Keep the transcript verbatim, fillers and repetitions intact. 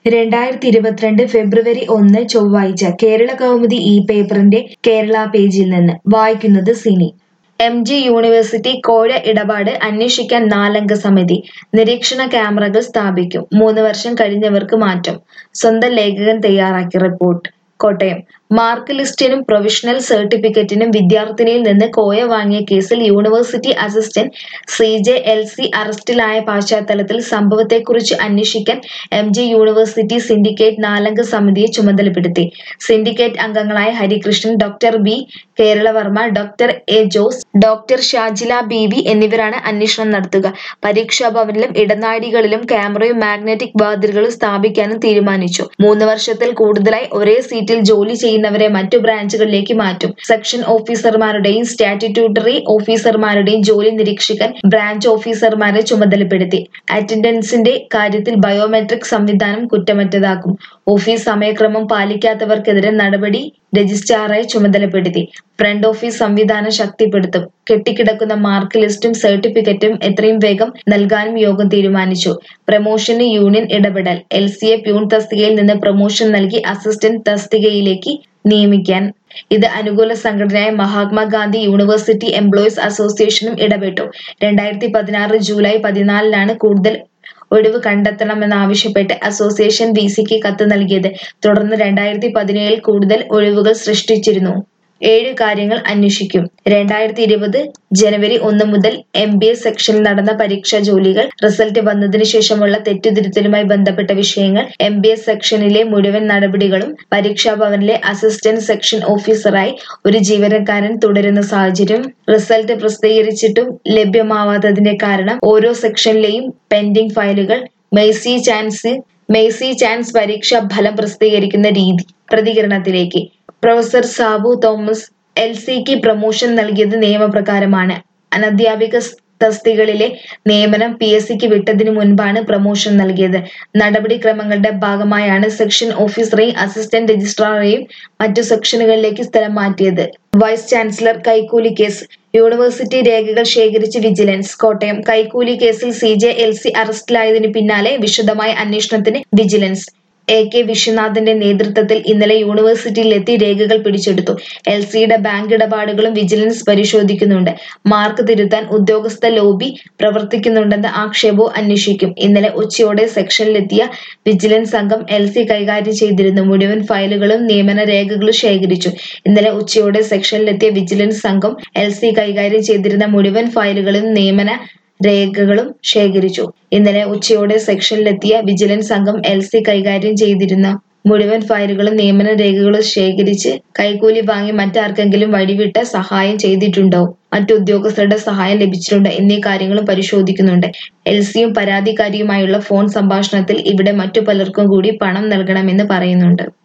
രണ്ടായിരത്തി ഇരുപത്തിരണ്ട് ഫെബ്രുവരി ഒന്ന് ചൊവ്വാഴ്ച കേരള കൗമുദി ഈ പേപ്പറിന്റെ കേരള പേജിൽ നിന്ന് വായിക്കുന്നത് സിനി. എം ജി യൂണിവേഴ്സിറ്റി കോഴ ഇടപാട് അന്വേഷിക്കാൻ നാലംഗ സമിതി. നിരീക്ഷണ ക്യാമറകൾ സ്ഥാപിക്കും. മൂന്ന് വർഷം കഴിഞ്ഞവർക്ക് മാറ്റം. സ്വന്തം ലേഖകൻ തയ്യാറാക്കിയ റിപ്പോർട്ട്. കോട്ടയം. മാർക്ക് ലിസ്റ്റിനും പ്രൊവിഷണൽ സർട്ടിഫിക്കറ്റിനും വിദ്യാർത്ഥിനിയിൽ നിന്ന് കോഴ വാങ്ങിയ കേസിൽ university assistant C J L C അറസ്റ്റിലായ പശ്ചാത്തലത്തിൽ സംഭവത്തെക്കുറിച്ച് അന്വേഷിക്കാൻ എം ജി യൂണിവേഴ്സിറ്റി സിൻഡിക്കേറ്റ് നാലംഗ സമിതിയെ ചുമതലപ്പെടുത്തി. സിൻഡിക്കേറ്റ് അംഗങ്ങളായ Harikrishnan, doctor B Keralavarma, doctor A Jose, doctor Shajila B V എന്നിവരാണ് അന്വേഷണം നടത്തുക. പരീക്ഷാ ഭവനിലും ഇടനാഴികളിലും ക്യാമറയും മാഗ്നറ്റിക് വാതിലുകളും സ്ഥാപിക്കാനും തീരുമാനിച്ചു. മൂന്ന് വർഷത്തിൽ കൂടുതലായി ഒരേ സീറ്റിൽ ജോലി ചെയ്യുന്നവരെ മറ്റു ബ്രാഞ്ചുകളിലേക്ക് മാറ്റും. സെക്ഷൻ ഓഫീസർമാരുടെയും സ്റ്റാറ്റ്യൂട്ടറി ഓഫീസർമാരുടെയും ജോലി നിരീക്ഷിക്കാൻ ബ്രാഞ്ച് ഓഫീസർമാരെ ചുമതലപ്പെടുത്തി. അറ്റൻഡൻസിന്റെ കാര്യത്തിൽ ബയോമെട്രിക് സംവിധാനം കുറ്റമറ്റതാക്കും. ഓഫീസ് സമയക്രമം പാലിക്കാത്തവർക്കെതിരെ നടപടി രജിസ്ട്രാറെ ചുമതലപ്പെടുത്തി. ഫ്രണ്ട് ഓഫീസ് സംവിധാനം ശക്തിപ്പെടുത്തും. കെട്ടിക്കിടക്കുന്ന മാർക്ക് ലിസ്റ്റും സർട്ടിഫിക്കറ്റും എത്രയും വേഗം നൽകാനും യോഗം തീരുമാനിച്ചു. പ്രമോഷന് യൂണിയൻ ഇടപെടൽ. എൽ സിയെ പ്യൂൺ തസ്തികയിൽ നിന്ന് പ്രമോഷൻ നൽകി അസിസ്റ്റന്റ് തസ്തികയിലേക്ക് നിയമിക്കാൻ. ഇത് അനുകൂല സംഘടനയായ മഹാത്മാഗാന്ധി യൂണിവേഴ്സിറ്റി എംപ്ലോയീസ് അസോസിയേഷനും ഇടപെട്ടു. രണ്ടായിരത്തി പതിനാറ് ജൂലൈ പതിനാലിനാണ് കൂടുതൽ ഒഴിവ് കണ്ടെത്തണമെന്നാവശ്യപ്പെട്ട് അസോസിയേഷൻ വി സിക്ക് കത്ത് നൽകിയത്. തുടർന്ന് രണ്ടായിരത്തി പതിനേഴിൽ കൂടുതൽ ഒഴിവുകൾ സൃഷ്ടിച്ചിരുന്നു. ഏഴ് കാര്യങ്ങൾ അന്വേഷിക്കും. രണ്ടായിരത്തി ഇരുപത് ജനുവരി ഒന്ന് മുതൽ എം ബി എ സെക്ഷനിൽ നടന്ന പരീക്ഷാ ജോലികൾ, റിസൾട്ട് വന്നതിനു ശേഷമുള്ള തെറ്റുതിരുത്തലുമായി ബന്ധപ്പെട്ട വിഷയങ്ങൾ, എം ബി എ സെക്ഷനിലെ മുഴുവൻ നടപടികളും, പരീക്ഷാ ഭവനിലെ അസിസ്റ്റന്റ് സെക്ഷൻ ഓഫീസറായി ഒരു ജീവനക്കാരൻ തുടരുന്ന സാഹചര്യം, റിസൾട്ട് പ്രസിദ്ധീകരിച്ചിട്ടും ലഭ്യമാവാത്തതിന്റെ കാരണം, ഓരോ സെക്ഷനിലെയും പെൻഡിംഗ് ഫയലുകൾ, മെയ്സി ചാൻസ് മെയ്സി ചാൻസ് പരീക്ഷാ ഫലം പ്രസിദ്ധീകരിക്കുന്ന രീതി. പ്രതികരണത്തിലേക്ക്. പ്രൊഫസർ സാബു തോമസ്. എൽ സിക്ക് പ്രമോഷൻ നൽകിയത് നിയമപ്രകാരമാണ്. അനധ്യാപിക തസ്തികകളിലെ നിയമനം പി എസ് സിക്ക് വിട്ടതിനു മുൻപാണ് പ്രമോഷൻ നൽകിയത്. നടപടിക്രമങ്ങളുടെ ഭാഗമായാണ് സെക്ഷൻ ഓഫീസറെയും അസിസ്റ്റന്റ് രജിസ്ട്രാറെയും മറ്റു സെക്ഷനുകളിലേക്ക് സ്ഥലം മാറ്റിയത്. വൈസ് ചാൻസലർ കൈക്കൂലി കേസ്. യൂണിവേഴ്സിറ്റി രേഖകൾ ശേഖരിച്ച് വിജിലൻസ്. കോട്ടയം. കൈക്കൂലി കേസിൽ സി ജെ എൽ സി അറസ്റ്റിലായതിനു പിന്നാലെ വിശദമായ അന്വേഷണത്തിന് വിജിലൻസ് എ കെ വിശ്വനാഥന്റെ നേതൃത്വത്തിൽ ഇന്നലെ യൂണിവേഴ്സിറ്റിയിലെത്തി രേഖകൾ പിടിച്ചെടുത്തു. എൽ സിയുടെ ബാങ്ക് ഇടപാടുകളും വിജിലൻസ് പരിശോധിക്കുന്നുണ്ട്. മാർക്ക് തിരുത്താൻ ഉദ്യോഗസ്ഥ ലോബി പ്രവർത്തിക്കുന്നുണ്ടെന്ന ആക്ഷേപവും അന്വേഷിക്കും. ഇന്നലെ ഉച്ചയോടെ സെക്ഷനിലെത്തിയ വിജിലൻസ് സംഘം എൽ സി കൈകാര്യം ചെയ്തിരുന്നു. മുഴുവൻ ഫയലുകളും നിയമന രേഖകളും ശേഖരിച്ചു. ഇന്നലെ ഉച്ചയോടെ സെക്ഷനിലെത്തിയ വിജിലൻസ് സംഘം എൽ സി കൈകാര്യം ചെയ്തിരുന്ന മുഴുവൻ ഫയലുകളും നിയമന രേഖകളും ശേഖരിച്ചു. ഇന്നലെ ഉച്ചയോടെ സെക്ഷനിലെത്തിയ വിജിലൻസ് സംഘം എൽ സി കൈകാര്യം ചെയ്തിരുന്ന മുഴുവൻ ഫയലുകളും നിയമന രേഖകളും ശേഖരിച്ച് കൈക്കൂലി വാങ്ങി മറ്റാർക്കെങ്കിലും വഴിവിട്ട സഹായം ചെയ്തിട്ടുണ്ടോ, മറ്റു ഉദ്യോഗസ്ഥരുടെ സഹായം ലഭിച്ചിട്ടുണ്ടോ എന്നീ കാര്യങ്ങളും പരിശോധിക്കുന്നുണ്ട്. എൽ സിയും പരാതിക്കാരിയുമായുള്ള ഫോൺ സംഭാഷണത്തിൽ ഇവിടെ മറ്റു പലർക്കും കൂടി പണം നൽകണമെന്ന് പറയുന്നുണ്ട്.